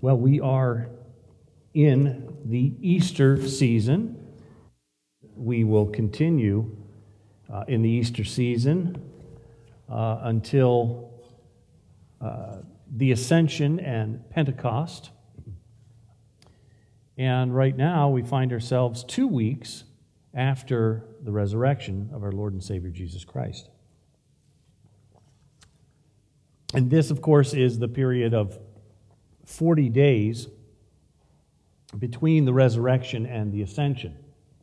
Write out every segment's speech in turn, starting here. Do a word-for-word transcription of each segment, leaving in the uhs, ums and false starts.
Well, we are in the Easter season. We will continue uh, in the Easter season uh, until uh, the Ascension and Pentecost. And right now we find ourselves two weeks after the resurrection of our Lord and Savior Jesus Christ. And this, of course, is the period of forty days between the resurrection and the ascension.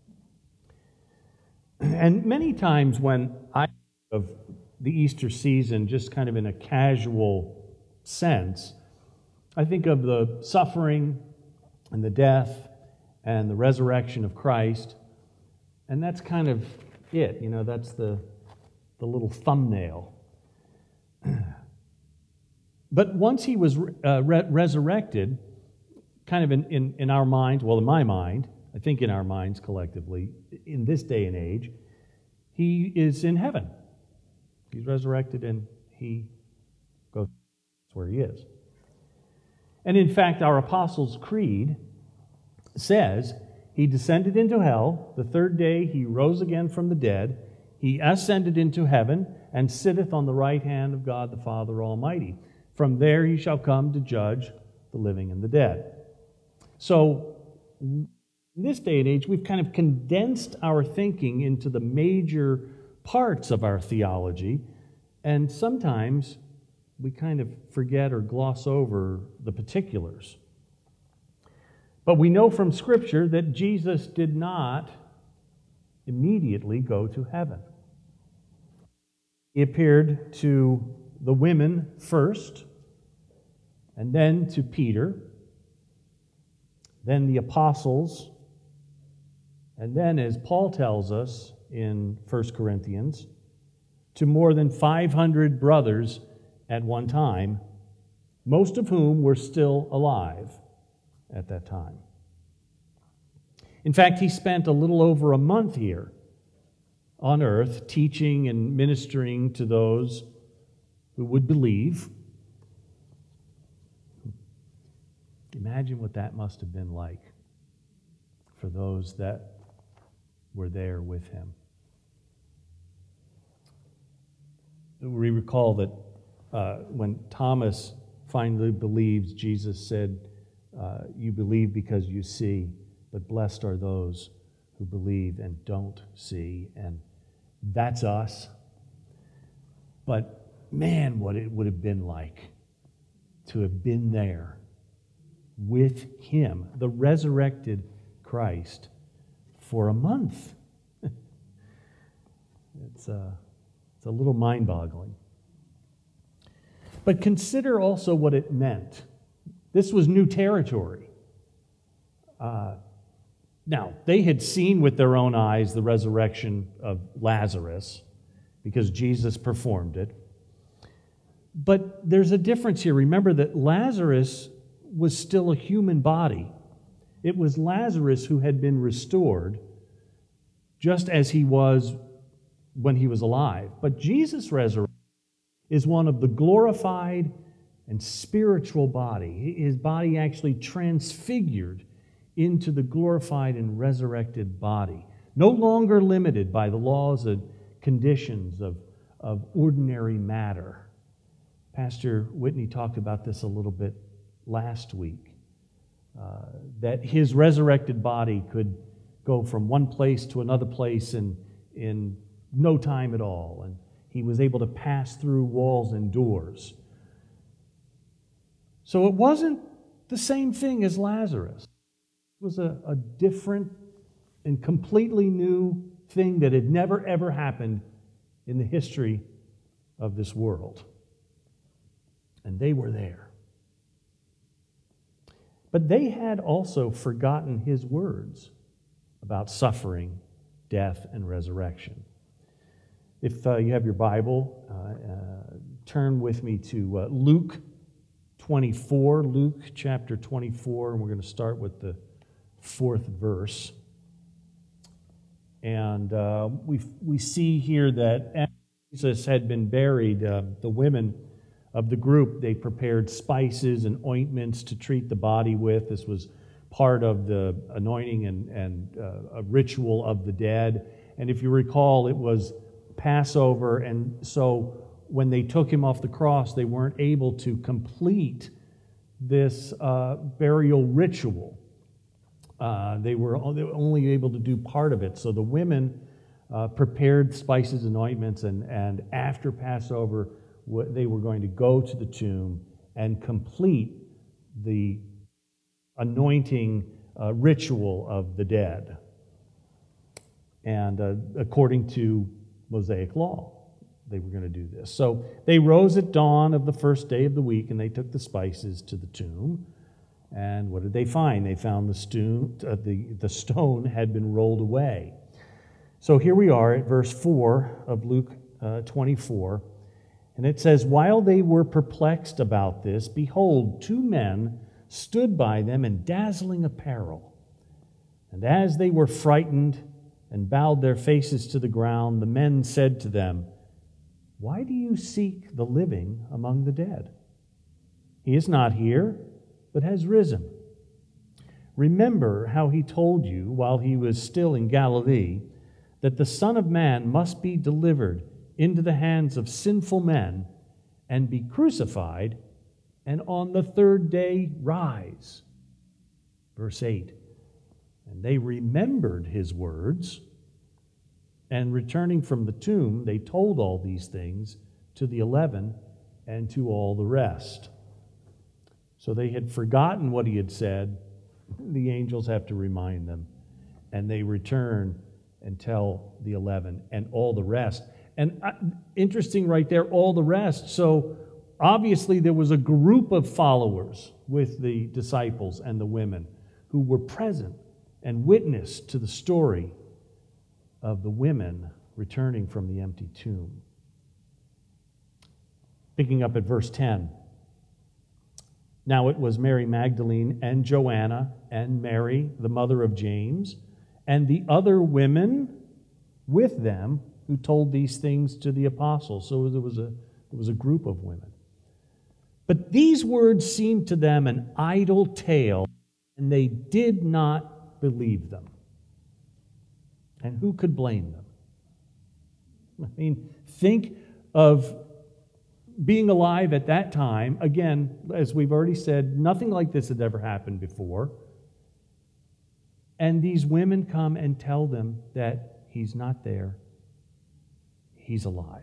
And many times when I think of the Easter season just kind of in a casual sense, I think of the suffering and the death and the resurrection of Christ, and that's kind of it. You know, that's the, the little thumbnail. But once he was uh, re- resurrected, kind of in, in, in our minds, well, in my mind, I think in our minds collectively, in this day and age, he is in heaven. He's resurrected and he goes where he is. And in fact, our Apostles' Creed says he descended into hell. The third day he rose again from the dead. He ascended into heaven and sitteth on the right hand of God the Father Almighty. From there he shall come to judge the living and the dead. So, in this day and age, we've kind of condensed our thinking into the major parts of our theology, and sometimes we kind of forget or gloss over the particulars. But we know from Scripture that Jesus did not immediately go to heaven. He appeared to the women first, and then to Peter, then the apostles, and then, as Paul tells us in First Corinthians, to more than five hundred brothers at one time, most of whom were still alive at that time. In fact, he spent a little over a month here on earth teaching and ministering to those who would believe. Imagine what that must have been like for those that were there with him. We recall that uh, when Thomas finally believes, Jesus said, uh, you believe because you see, but blessed are those who believe and don't see. And that's us. But man, what it would have been like to have been there with him, the resurrected Christ, for a month. it's, a, it's a little mind-boggling. But consider also what it meant. This was new territory. Uh, now, they had seen with their own eyes the resurrection of Lazarus because Jesus performed it. But there's a difference here. Remember that Lazarus was still a human body. It was Lazarus who had been restored just as he was when he was alive. But Jesus' resurrection is one of the glorified and spiritual body. His body actually transfigured into the glorified and resurrected body, no longer limited by the laws and conditions of, of ordinary matter. Pastor Whitney talked about this a little bit last week, uh, that his resurrected body could go from one place to another place in, in no time at all, and he was able to pass through walls and doors. So it wasn't the same thing as Lazarus. It was a, a different and completely new thing that had never, ever happened in the history of this world. And they were there. But they had also forgotten his words about suffering, death, and resurrection. If uh, you have your Bible, uh, uh, turn with me to uh, Luke twenty-four, Luke chapter twenty-four, and we're going to start with the fourth verse. And uh, we we see here that as Jesus had been buried, uh, the women of the group. They prepared spices and ointments to treat the body with. This was part of the anointing and, and uh, a ritual of the dead. And if you recall, it was Passover, and so when they took him off the cross, they weren't able to complete this uh, burial ritual. Uh, they, were, they were only able to do part of it. So the women uh, prepared spices and ointments, and, and after Passover, w- they were going to go to the tomb and complete the anointing uh, ritual of the dead. And uh, according to Mosaic law, they were going to do this. So they rose at dawn of the first day of the week, and they took the spices to the tomb. And what did they find? They found the stone, uh, the, the stone had been rolled away. So here we are at verse four of Luke uh, twenty-four. And it says, "While they were perplexed about this, behold, two men stood by them in dazzling apparel. And as they were frightened and bowed their faces to the ground, the men said to them, 'Why do you seek the living among the dead? He is not here, but has risen. Remember how he told you while he was still in Galilee that the Son of Man must be delivered into the hands of sinful men and be crucified, and on the third day rise.'" Verse eight, "And they remembered his words, and returning from the tomb, they told all these things to the eleven and to all the rest." So they had forgotten what he had said. The angels have to remind them. And they return and tell the eleven and all the rest. And uh, interesting right there, all the rest. So obviously there was a group of followers with the disciples and the women who were present and witnessed to the story of the women returning from the empty tomb. Picking up at verse ten. "Now it was Mary Magdalene and Joanna and Mary, the mother of James, and the other women with them who told these things to the apostles." So there was a, there was a group of women. "But these words seemed to them an idle tale, and they did not believe them." And who could blame them? I mean, think of being alive at that time. Again, as we've already said, nothing like this had ever happened before. And these women come and tell them that he's not there, he's alive.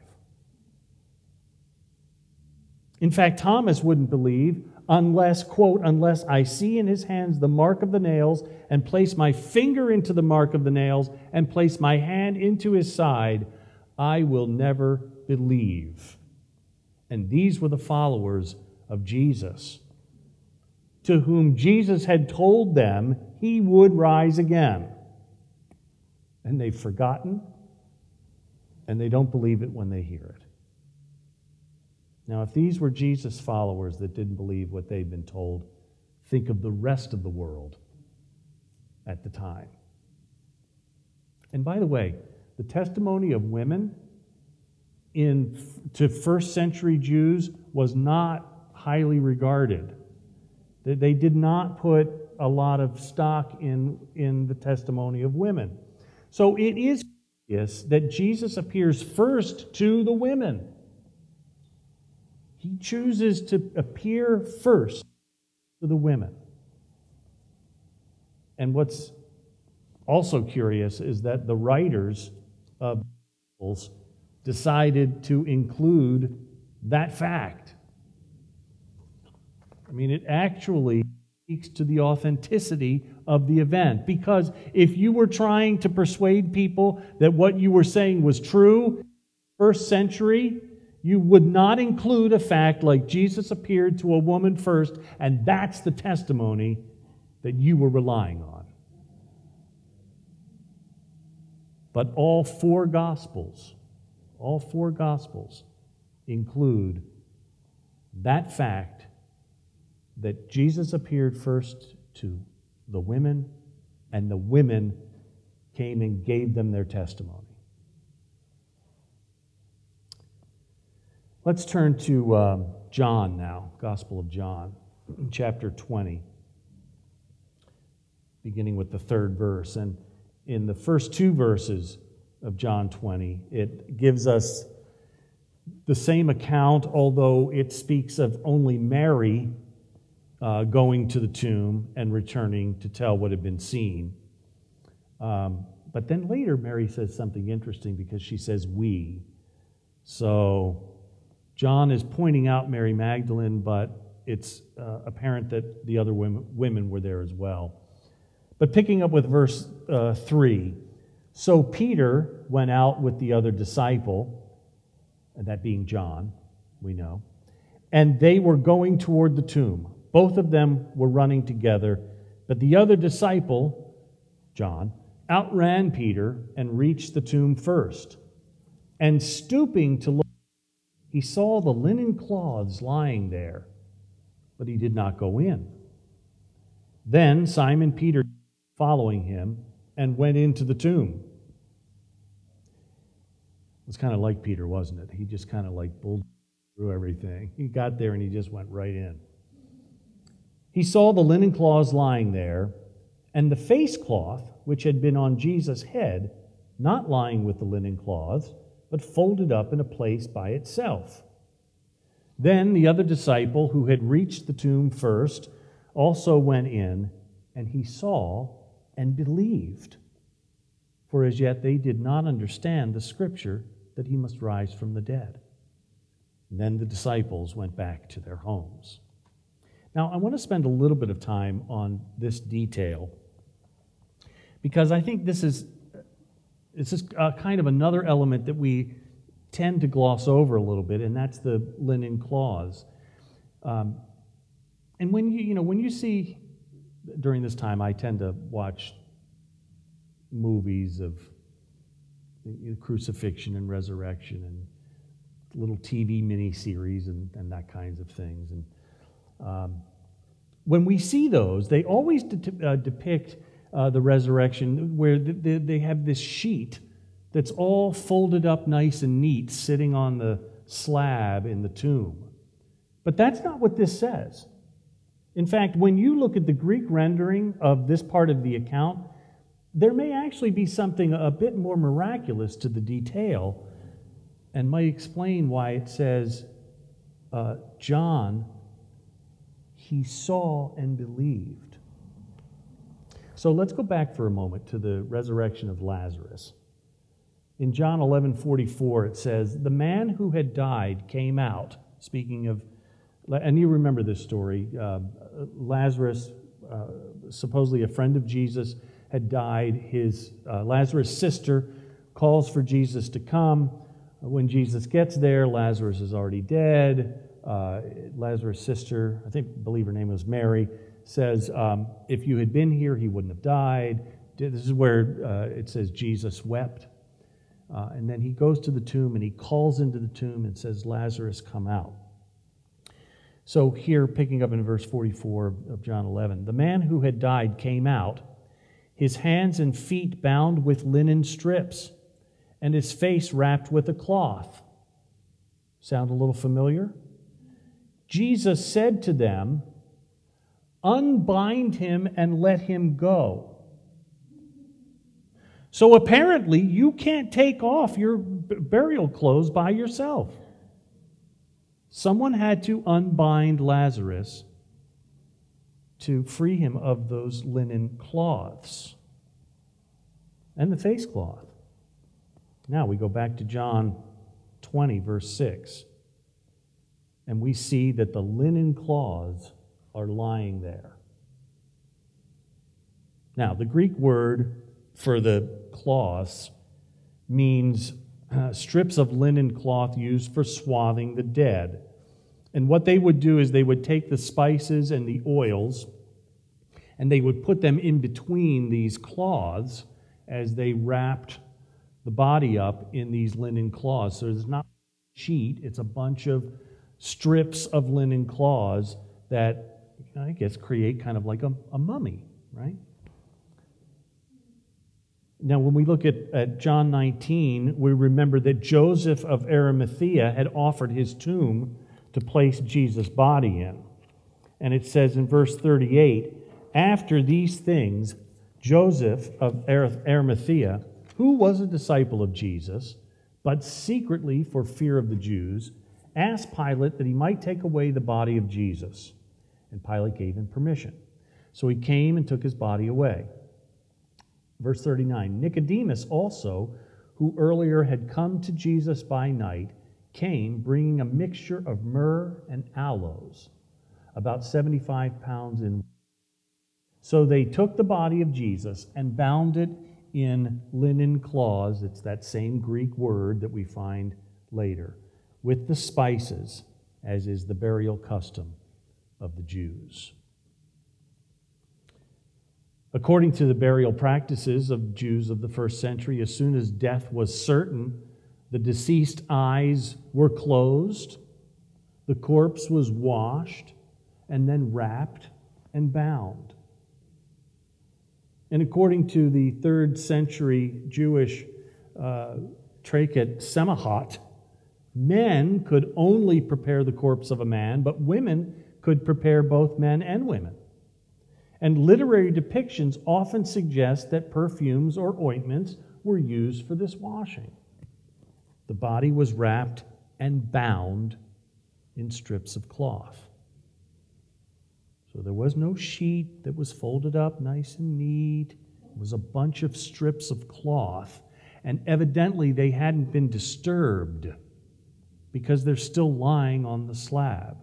In fact, Thomas wouldn't believe unless, quote, "unless I see in his hands the mark of the nails, and place my finger into the mark of the nails, and place my hand into his side, I will never believe." And these were the followers of Jesus, to whom Jesus had told them he would rise again. And they've forgotten, and they don't believe it when they hear it. Now, if these were Jesus' followers that didn't believe what they'd been told, think of the rest of the world at the time. And by the way, the testimony of women in to first century Jews was not highly regarded. They, they did not put a lot of stock in, in the testimony of women. So it is curious that Jesus appears first to the women. He chooses to appear first to the women. And what's also curious is that the writers of the Gospels decided to include that fact. I mean, it actually speaks to the authenticity of the event. Because if you were trying to persuade people that what you were saying was true, first century, you would not include a fact like Jesus appeared to a woman first, and that's the testimony that you were relying on. But all four Gospels, all four Gospels include that fact that Jesus appeared first to the women, and the women came and gave them their testimony. Let's turn to um, John now, Gospel of John, chapter twenty, beginning with the third verse. And in the first two verses of John twenty, it gives us the same account, although it speaks of only Mary uh, going to the tomb and returning to tell what had been seen. Um, but then later, Mary says something interesting because she says, we. So John is pointing out Mary Magdalene, but it's uh, apparent that the other women, women were there as well. But picking up with verse uh, three, so Peter went out with the other disciple, and that being John, we know, and they were going toward the tomb. Both of them were running together, but the other disciple, John, outran Peter and reached the tomb first. And stooping to look, he saw the linen cloths lying there, but he did not go in. Then Simon Peter following him and went into the tomb. It was kind of like Peter, wasn't it? He just kind of like pulled through everything. He got there and he just went right in. He saw the linen cloths lying there, and the face cloth, which had been on Jesus' head, not lying with the linen cloths, but folded up in a place by itself. Then the other disciple, who had reached the tomb first, also went in, and he saw and believed. For as yet they did not understand the scripture that he must rise from the dead. And then the disciples went back to their homes. Now, I want to spend a little bit of time on this detail, because I think this is This is uh, kind of another element that we tend to gloss over a little bit, and that's the linen cloths. Um, and when you, you know, when you see, during this time, I tend to watch movies of you know, crucifixion and resurrection and little T V miniseries and, and that kinds of things. And um, when we see those, they always de- uh, depict Uh, the resurrection, where they, they have this sheet that's all folded up nice and neat, sitting on the slab in the tomb. But that's not what this says. In fact, when you look at the Greek rendering of this part of the account, there may actually be something a bit more miraculous to the detail, and might explain why it says, uh, John, he saw and believed. So let's go back for a moment to the resurrection of Lazarus. In John eleven forty-four, it says, the man who had died came out. Speaking of, and you remember this story, uh, Lazarus, uh, supposedly a friend of Jesus, had died. His uh, Lazarus' sister calls for Jesus to come. When Jesus gets there, Lazarus is already dead. Uh, Lazarus' sister, I think, believe her name was Mary, says, um, if you had been here, he wouldn't have died. This is where uh, it says Jesus wept. Uh, and then he goes to the tomb and he calls into the tomb and says, Lazarus, come out. So here, picking up in verse forty-four of John eleven, the man who had died came out, his hands and feet bound with linen strips, and his face wrapped with a cloth. Sound a little familiar? Jesus said to them, unbind him and let him go. So apparently you can't take off your burial clothes by yourself. Someone had to unbind Lazarus to free him of those linen cloths and the face cloth. Now we go back to John twenty, verse six, and we see that the linen cloths are lying there. Now, the Greek word for the cloths means uh, strips of linen cloth used for swathing the dead. And what they would do is they would take the spices and the oils, and they would put them in between these cloths as they wrapped the body up in these linen cloths. So it's not a sheet, it's a bunch of strips of linen cloths that, I guess, create kind of like a, a mummy, right? Now, when we look at, at John nineteen, we remember that Joseph of Arimathea had offered his tomb to place Jesus' body in. And it says in verse thirty-eight, after these things, Joseph of Arimathea, who was a disciple of Jesus, but secretly for fear of the Jews, asked Pilate that he might take away the body of Jesus. And Pilate gave him permission. So he came and took his body away. Verse thirty-nine, Nicodemus also, who earlier had come to Jesus by night, came bringing a mixture of myrrh and aloes, about seventy-five pounds in. So they took the body of Jesus and bound it in linen cloths, it's that same Greek word that we find later, with the spices, as is the burial custom of the Jews. According to the burial practices of Jews of the first century, as soon as death was certain, the deceased's eyes were closed, the corpse was washed, and then wrapped and bound. And according to the third century Jewish uh, tractate Semachot, men could only prepare the corpse of a man, but women could prepare both men and women. And literary depictions often suggest that perfumes or ointments were used for this washing. The body was wrapped and bound in strips of cloth. So there was no sheet that was folded up nice and neat. It was a bunch of strips of cloth. And evidently they hadn't been disturbed because they're still lying on the slab.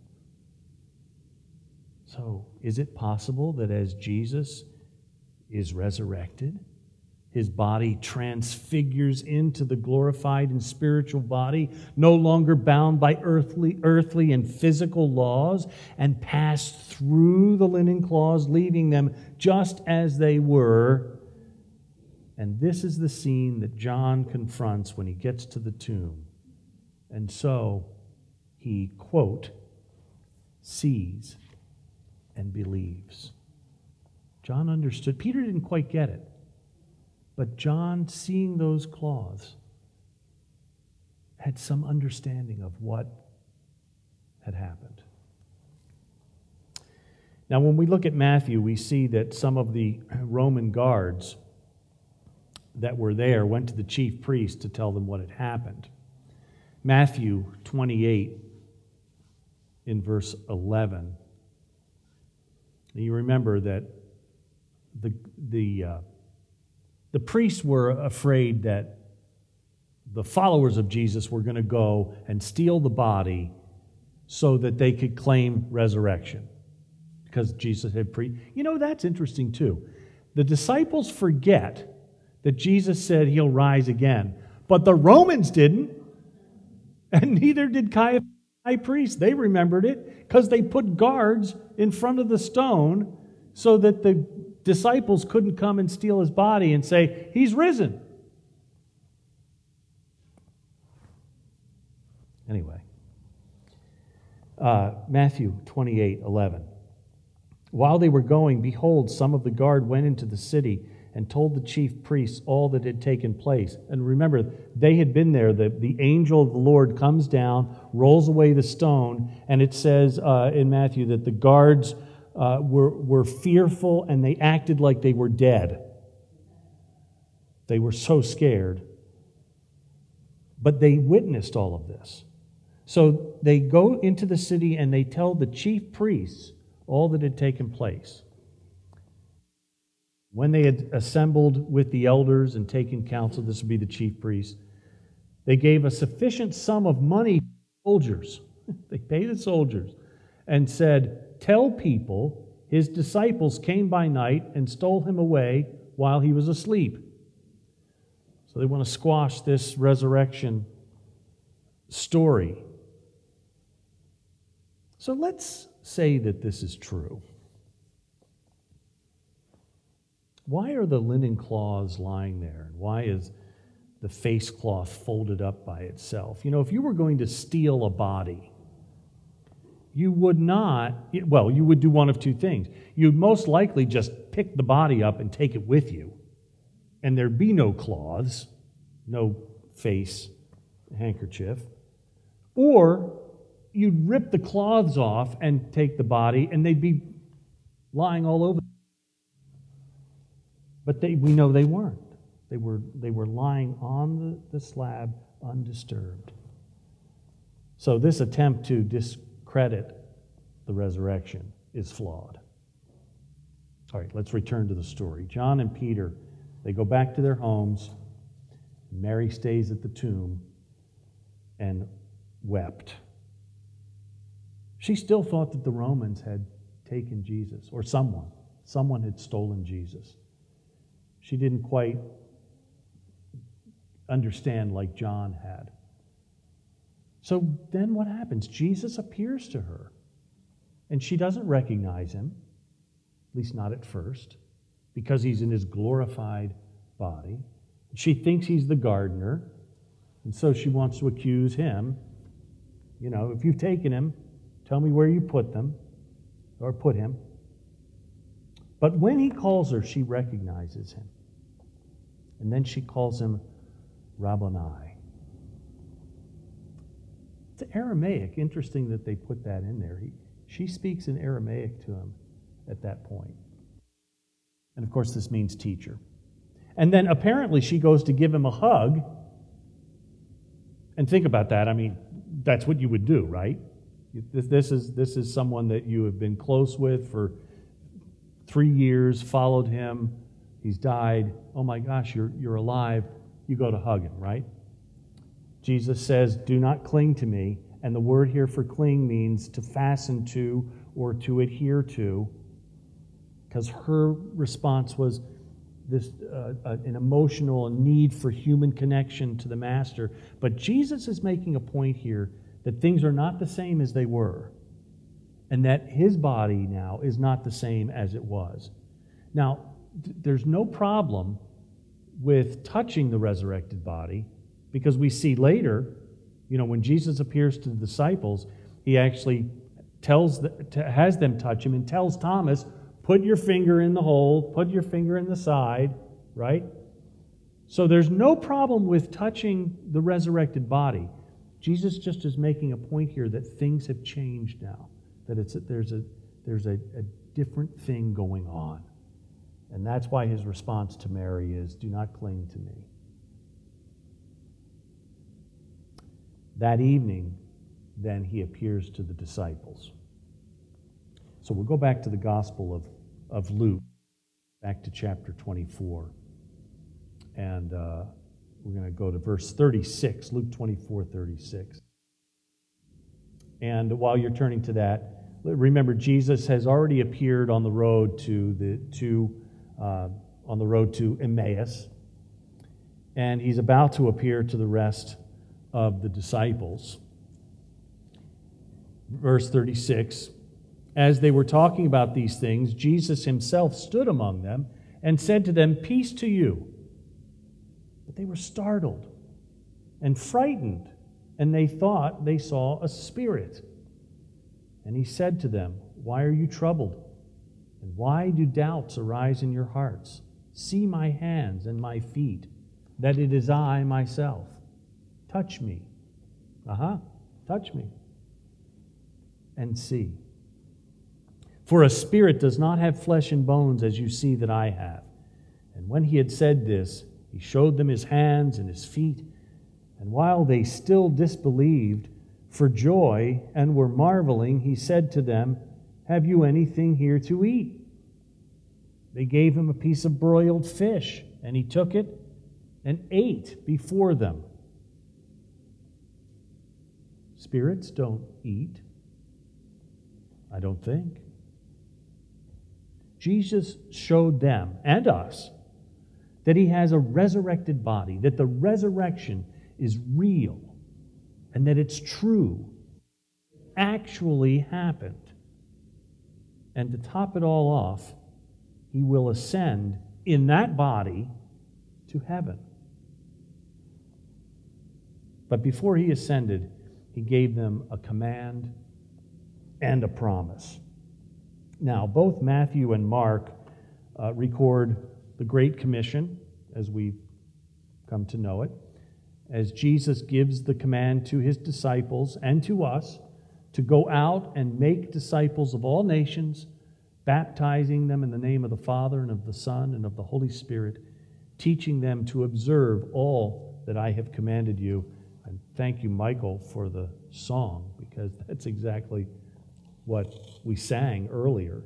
So is it possible that as Jesus is resurrected, his body transfigures into the glorified and spiritual body, no longer bound by earthly, earthly and physical laws, and passed through the linen cloths, leaving them just as they were? And this is the scene that John confronts when he gets to the tomb. And so he, quote, sees and believes. John understood. Peter didn't quite get it. But John, seeing those cloths, had some understanding of what had happened. Now, when we look at Matthew, we see that some of the Roman guards that were there went to the chief priest to tell them what had happened. Matthew twenty-eight, in verse eleven. You remember that the the uh, the priests were afraid that the followers of Jesus were going to go and steal the body so that they could claim resurrection, because Jesus had pre. You know, that's interesting too. The disciples forget that Jesus said he'll rise again, but the Romans didn't, and neither did Caiaphas, the high priest. They remembered it because they put guards in front of the stone so that the disciples couldn't come and steal his body and say, he's risen. Anyway, uh, Matthew twenty-eight eleven. While they were going, behold, some of the guard went into the city and told the chief priests all that had taken place. And remember, they had been there. The, the angel of the Lord comes down, rolls away the stone, and it says uh, in Matthew that the guards uh, were, were fearful and they acted like they were dead. They were so scared. But they witnessed all of this. So they go into the city and they tell the chief priests all that had taken place. When they had assembled with the elders and taken counsel, this would be the chief priests, they gave a sufficient sum of money to soldiers. They paid the soldiers and said, tell people his disciples came by night and stole him away while he was asleep. So they want to squash this resurrection story. So let's say that this is true. Why are the linen cloths lying there? Why is the face cloth folded up by itself? You know, if you were going to steal a body, you would not, well, you would do one of two things. You'd most likely just pick the body up and take it with you, and there'd be no cloths, no face handkerchief. Or you'd rip the cloths off and take the body, and they'd be lying all over. But they, we know they weren't. They were, they were lying on the, the slab undisturbed. So this attempt to discredit the resurrection is flawed. All right, let's return to the story. John and Peter, they go back to their homes. Mary stays at the tomb and wept. She still thought that the Romans had taken Jesus, or someone. Someone had stolen Jesus. She didn't quite understand like John had. So then what happens? Jesus appears to her, and she doesn't recognize him, at least not at first, because he's in his glorified body. She thinks he's the gardener, and so she wants to accuse him. You know, if you've taken him, tell me where you put them, or put him. But when he calls her, she recognizes him. And then she calls him Rabboni. It's Aramaic. Interesting that they put that in there. He, she speaks in Aramaic to him at that point. And of course, this means teacher. And then apparently she goes to give him a hug. And think about that. I mean, that's what you would do, right? This, this is, this is someone that you have been close with for three years, followed him. He's died. Oh my gosh, you're, you're alive. You go to hug him, right? Jesus says, do not cling to me. And the word here for cling means to fasten to or to adhere to. Because her response was this uh, uh, an emotional need for human connection to the Master. But Jesus is making a point here that things are not the same as they were. And that his body now is not the same as it was. Now, th- there's no problem with touching the resurrected body, because we see later, you know, when Jesus appears to the disciples, he actually tells the, t- has them touch him and tells Thomas, put your finger in the hole, put your finger in the side, right? So there's no problem with touching the resurrected body. Jesus just is making a point here that things have changed now, that it's a, there's a there's a, a different thing going on. And that's why his response to Mary is, do not cling to me. That evening, then he appears to the disciples. So we'll go back to the Gospel of, of Luke, back to chapter twenty-four. And uh, we're going to go to verse thirty-six, Luke twenty-four, thirty-six. And while you're turning to that, remember Jesus has already appeared on the road to the to uh, on the road to Emmaus, and he's about to appear to the rest of the disciples. Verse thirty-six, as they were talking about these things, Jesus himself stood among them and said to them, peace to you. But they were startled and frightened, and they thought they saw a spirit. And he said to them, why are you troubled? And why do doubts arise in your hearts? See my hands and my feet, that it is I myself. Touch me. Uh-huh. Touch me. And see. For a spirit does not have flesh and bones, as you see that I have. And when he had said this, he showed them his hands and his feet. And while they still disbelieved for joy and were marveling, he said to them, have you anything here to eat? They gave him a piece of broiled fish, and he took it and ate before them. Spirits don't eat, I don't think. Jesus showed them and us that he has a resurrected body, that the resurrection is real, and that it's true, actually happened. And to top it all off, he will ascend in that body to heaven. But before he ascended, he gave them a command and a promise. Now, both Matthew and Mark uh, record the Great Commission, as we've come to know it, as Jesus gives the command to his disciples and to us to go out and make disciples of all nations, baptizing them in the name of the Father and of the Son and of the Holy Spirit, teaching them to observe all that I have commanded you. And thank you, Michael, for the song, because that's exactly what we sang earlier.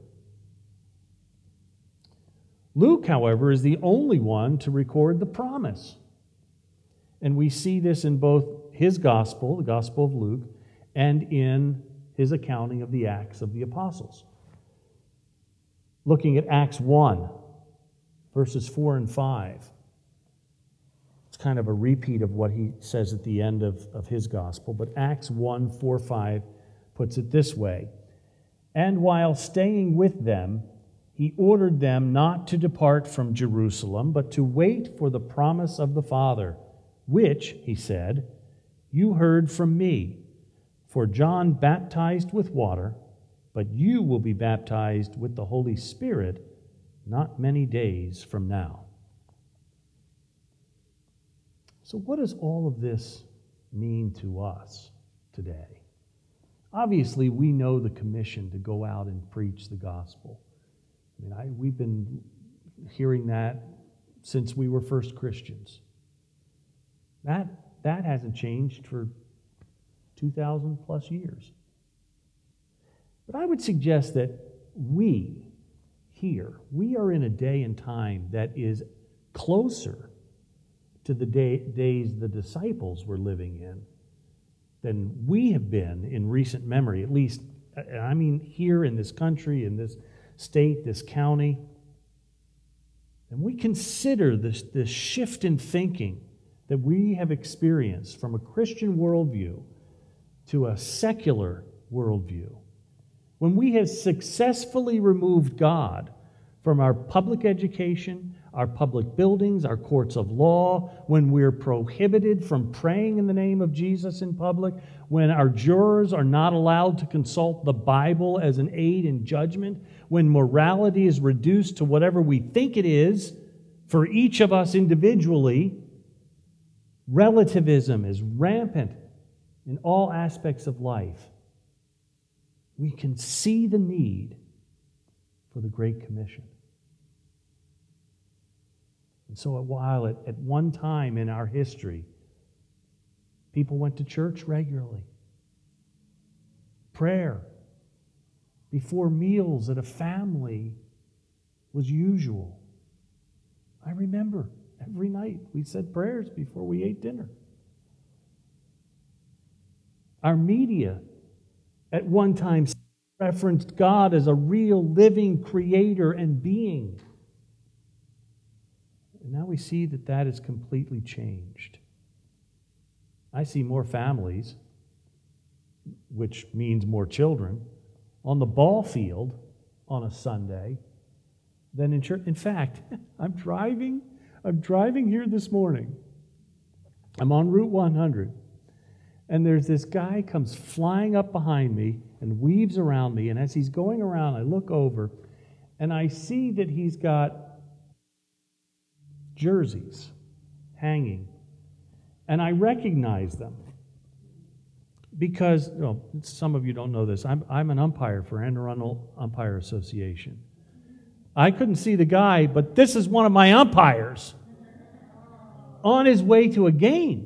Luke, however, is the only one to record the promise. And we see this in both his gospel, the Gospel of Luke, and in his accounting of the Acts of the Apostles. Looking at Acts one, verses four and five. It's kind of a repeat of what he says at the end of, of his gospel, but Acts one, four, five puts it this way. And while staying with them, he ordered them not to depart from Jerusalem, but to wait for the promise of the Father, which, he said, you heard from me. For John baptized with water, but you will be baptized with the Holy Spirit not many days from now. So what does all of this mean to us today? Obviously, we know the commission to go out and preach the gospel. I mean, I, we've been hearing that since we were first Christians. That, that hasn't changed for two thousand plus years. But I would suggest that we here, we are in a day and time that is closer to the day, days the disciples were living in than we have been in recent memory, at least, I mean, here in this country, in this state, this county. And we consider this, this shift in thinking that we have experienced from a Christian worldview to a secular worldview. When we have successfully removed God from our public education, our public buildings, our courts of law, when we're prohibited from praying in the name of Jesus in public, when our jurors are not allowed to consult the Bible as an aid in judgment, when morality is reduced to whatever we think it is for each of us individually, relativism is rampant in all aspects of life. We can see the need for the Great Commission. And so while at, at one time in our history, people went to church regularly, prayer before meals at a family was usual. I remember every night we said prayers before we ate dinner. Our media at one time referenced God as a real living creator and being. And now we see that that has completely changed. I see more families, which means more children, on the ball field on a Sunday than in church. In fact, I'm driving, I'm driving here this morning. I'm on Route one hundred. And there's this guy comes flying up behind me and weaves around me. And as he's going around, I look over and I see that he's got jerseys hanging. And I recognize them because, well, some of you don't know this, I'm, I'm an umpire for Anne Arundel Umpire Association. I couldn't see the guy, but this is one of my umpires on his way to a game.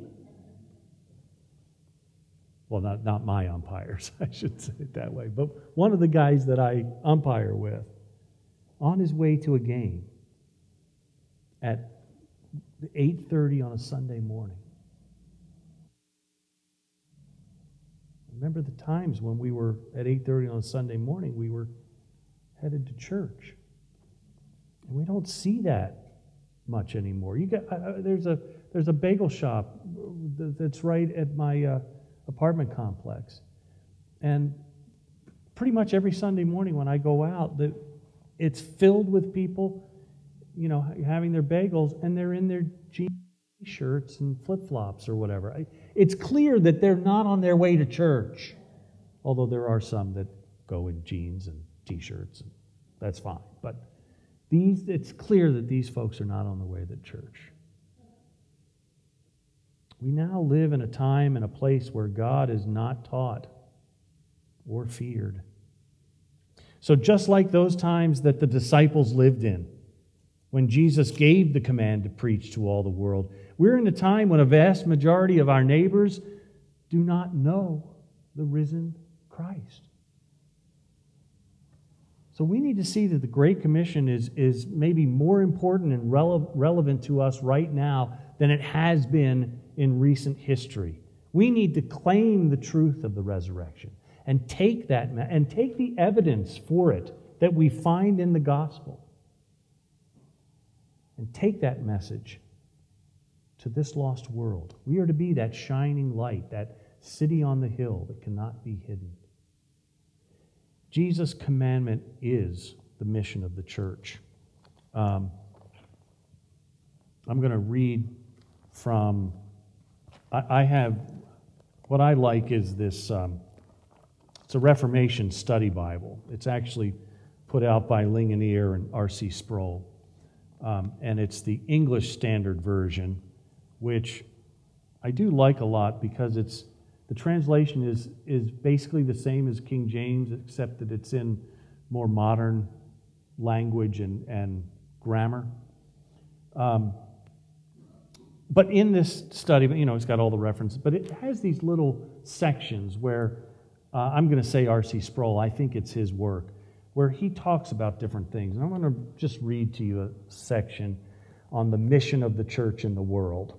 Well, not, not my umpires, I should say it that way, but one of the guys that I umpire with on his way to a game at eight thirty on a Sunday morning. Remember the times when we were at eight thirty on a Sunday morning, we were headed to church. And we don't see that much anymore. You got uh, there's a there's a bagel shop that's right at my uh, apartment complex, and pretty much every Sunday morning when I go out, that it's filled with people, you know, having their bagels, and they're in their jeans, shirts, and flip-flops or whatever. It's clear that they're not on their way to church, although there are some that go in jeans and t-shirts, and that's fine. But these, it's clear that these folks are not on the way to church. We now live in a time and a place where God is not taught. or feared. So just like those times that the disciples lived in, when Jesus gave the command to preach to all the world, we're in a time when a vast majority of our neighbors do not know the risen Christ. So we need to see that the Great Commission is, is maybe more important and rele- relevant to us right now than it has been in recent history. We need to claim the truth of the resurrection and take that and take the evidence for it that we find in the gospel and take that message to this lost world. We are to be that shining light, that city on the hill that cannot be hidden. Jesus' commandment is the mission of the church. Um, I'm going to read from, I, I have, what I like is this, um, it's a Reformation study Bible. It's actually put out by Ligonier and R C Sproul. Um, and it's the English Standard Version, which I do like a lot because it's the translation is is basically the same as King James, except that it's in more modern language and, and grammar. Um, but in this study, you know, it's got all the references, but it has these little sections where, uh, I'm going to say R C Sproul, I think it's his work, where he talks about different things. And I'm going to just read to you a section on the mission of the church in the world.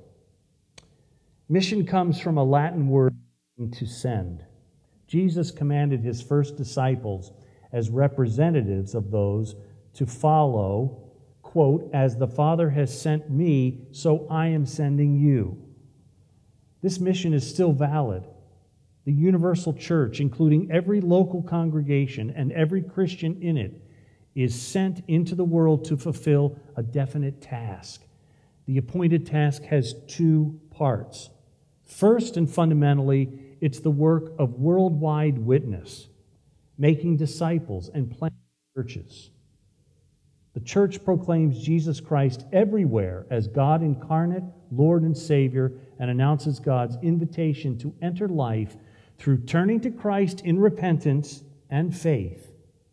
Mission comes from a Latin word, to send. Jesus commanded his first disciples as representatives of those to follow, quote, "As the Father has sent me, so I am sending you." This mission is still valid. The universal church, including every local congregation and every Christian in it, is sent into the world to fulfill a definite task. The appointed task has two parts. First and fundamentally, it's the work of worldwide witness, making disciples and planting churches. The church proclaims Jesus Christ everywhere as God incarnate, Lord and Savior, and announces God's invitation to enter life through turning to Christ in repentance and faith.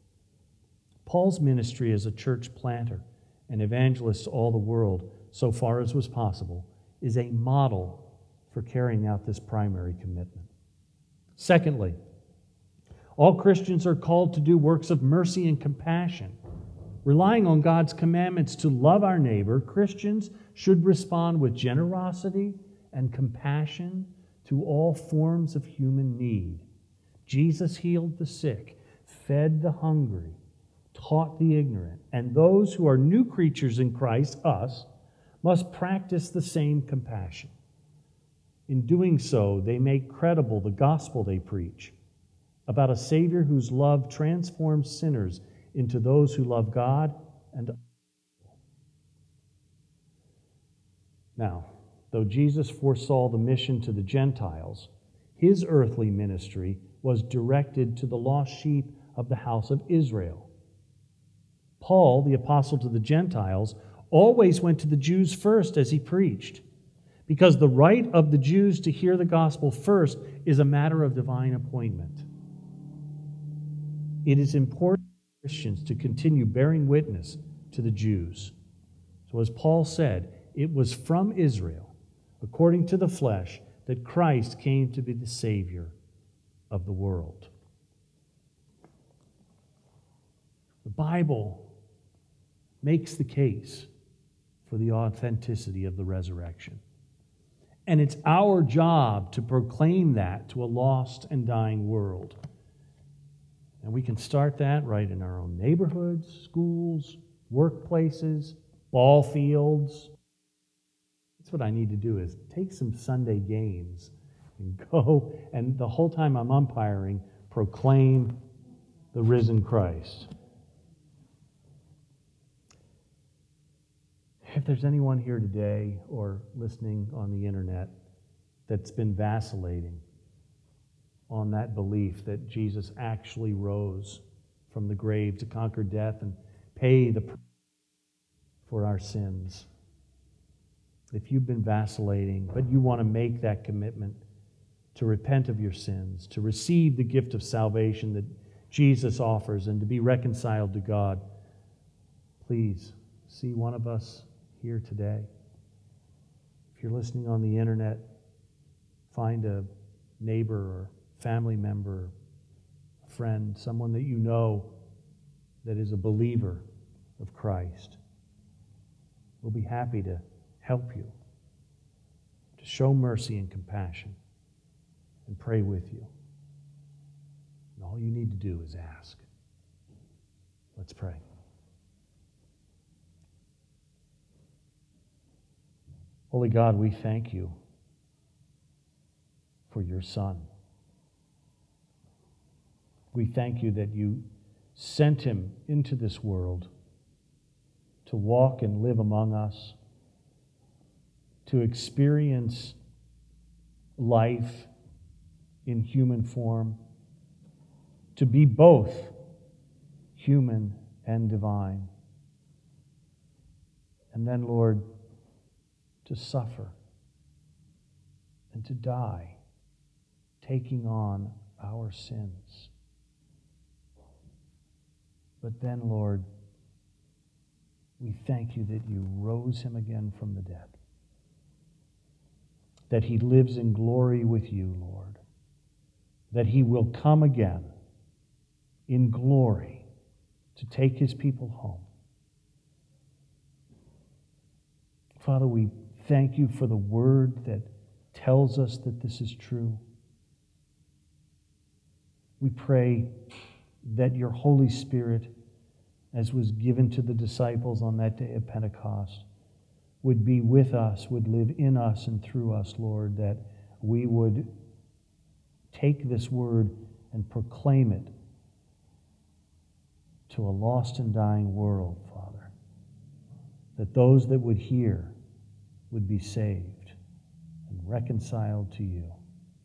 Paul's ministry as a church planter and evangelist to all the world, so far as was possible, is a model for carrying out this primary commitment. Secondly, all Christians are called to do works of mercy and compassion. Relying on God's commandments to love our neighbor, Christians should respond with generosity and compassion to all forms of human need. Jesus healed the sick, fed the hungry, taught the ignorant, and those who are new creatures in Christ, us, must practice the same compassion. In doing so, they make credible the gospel they preach about a Savior whose love transforms sinners into those who love God and others. Now, though Jesus foresaw the mission to the Gentiles, his earthly ministry was directed to the lost sheep of the house of Israel. Paul, the apostle to the Gentiles, always went to the Jews first as he preached, because the right of the Jews to hear the gospel first is a matter of divine appointment. It is important for Christians to continue bearing witness to the Jews. So as Paul said, it was from Israel, according to the flesh, that Christ came to be the Savior of the world. The Bible makes the case for the authenticity of the resurrection. And it's our job to proclaim that to a lost and dying world. And we can start that right in our own neighborhoods, schools, workplaces, ball fields. That's what I need to do, is take some Sunday games and go, and the whole time I'm umpiring, proclaim the risen Christ. If there's anyone here today or listening on the internet that's been vacillating on that belief that Jesus actually rose from the grave to conquer death and pay the price for our sins, if you've been vacillating, but you want to make that commitment to repent of your sins, to receive the gift of salvation that Jesus offers, and to be reconciled to God, please see one of us here today. If you're listening on the internet, find a neighbor or family member, a friend, someone that you know that is a believer of Christ. We'll be happy to help you, to show mercy and compassion, and pray with you. And all you need to do is ask. Let's pray. Holy God, we thank you for your Son. We thank you that you sent him into this world to walk and live among us, to experience life in human form, to be both human and divine. And then, Lord, to suffer and to die, taking on our sins. But then, Lord, we thank you that you rose him again from the dead, that he lives in glory with you, Lord, that he will come again in glory to take his people home. Father, we thank you for the word that tells us that this is true. We pray that your Holy Spirit, as was given to the disciples on that day of Pentecost, would be with us, would live in us and through us, Lord, that we would take this word and proclaim it to a lost and dying world, Father, that those that would hear would be saved and reconciled to you.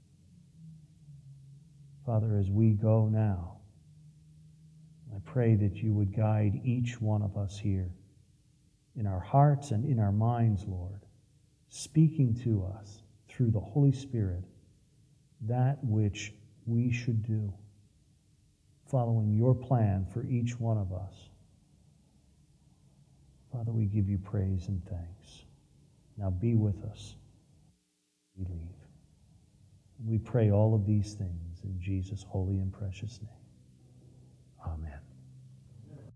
Father, as we go now, I pray that you would guide each one of us here in our hearts and in our minds, Lord, speaking to us through the Holy Spirit that which we should do, following your plan for each one of us. Father, we give you praise and thanks. Now be with us. We leave. We pray all of these things in Jesus' holy and precious name. Amen.